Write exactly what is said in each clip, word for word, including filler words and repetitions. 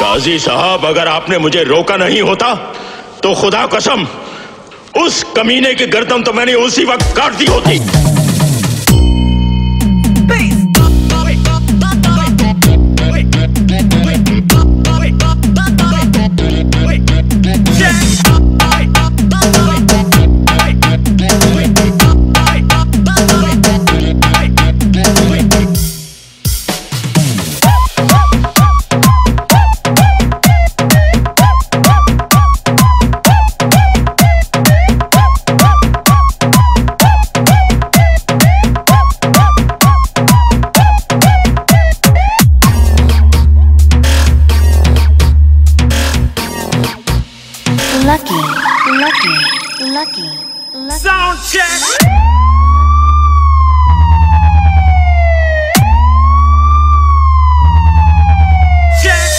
काजी साहब, अगर आपने मुझे रोका नहीं होता तो खुदा कसम उस कमीने की गर्दन तो मैंने उसी वक्त काट दी होती। Lucky, lucky, lucky, lucky. Sound check. Check.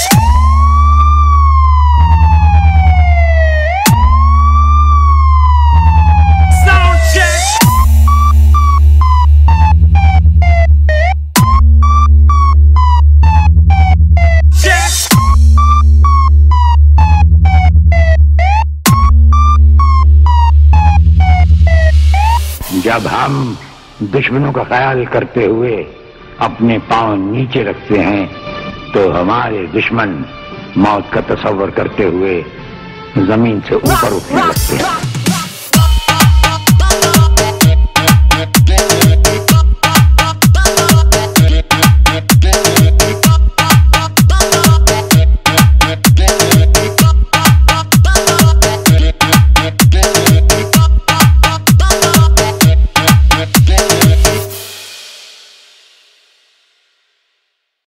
Sound check. Check. जब हम दुश्मनों का ख्याल करते हुए अपने पांव नीचे रखते हैं तो हमारे दुश्मन मौत का तस्वर करते हुए जमीन से ऊपर उठने लगते हैं।